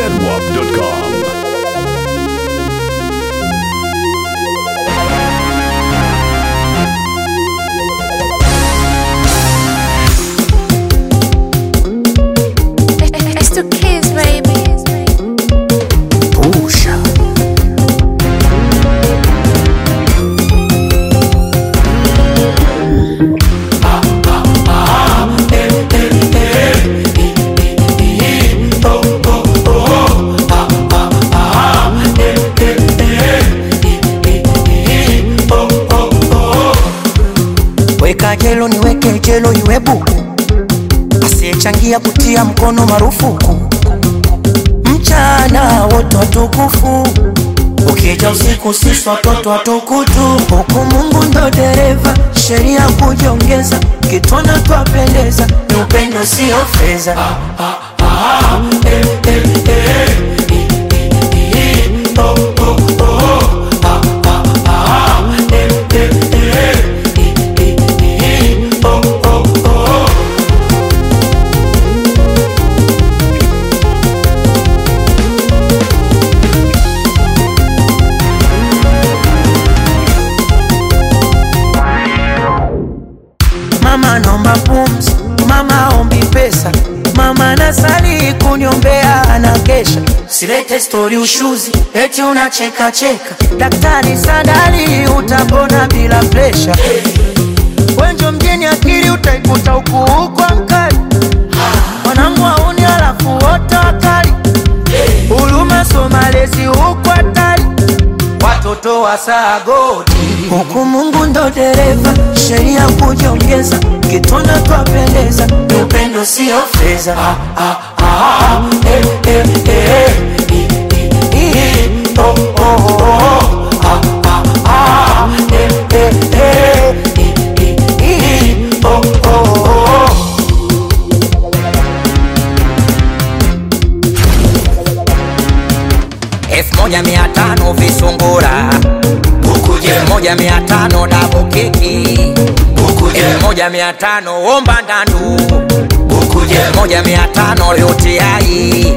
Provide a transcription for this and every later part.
zedwap.com. It's to kiss, baby. Pusha. Weka jelo niweke jelo iwe buku, asiyechangia kutia mkono marufuku. Mchana wote watukufu, ukija usiku sisi watoto watukutu. Huku Mungu ndo dereva, sheria kujiongeza, kitona twapendeza, ni upendo sio fedha. Mama nomba pumzi, mama ombi pesa, mama nasali kuniombea anakesha. Silete story ushuzi, eti unacheka cheka, daktari sadali utapona bila presha. Wenjo mjini akili utaikuta huku mkali, wanangu wauni alafu wote wakali. Huruma somalezi huku hatari, watoto wa sagoti. Huku Mungu ndo dereva, sheria kujiongeza, kitona twapendeza, ni upendo sio fedha. Moja 500 visungura, 1500 double keki, 1500 omba ndandu, 1500 yote hai.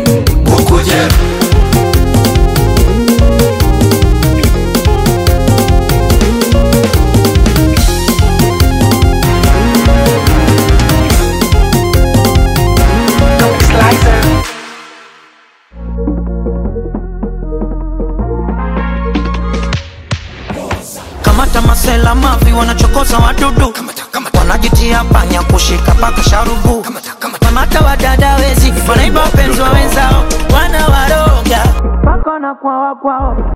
Kamata masela mavi wanachokoza wadudu, wanajitia panya kushika paka sharubu. Kamata wadada wezi wanaiba wapenzi wa wenzao, wanawaroga paka na kwao.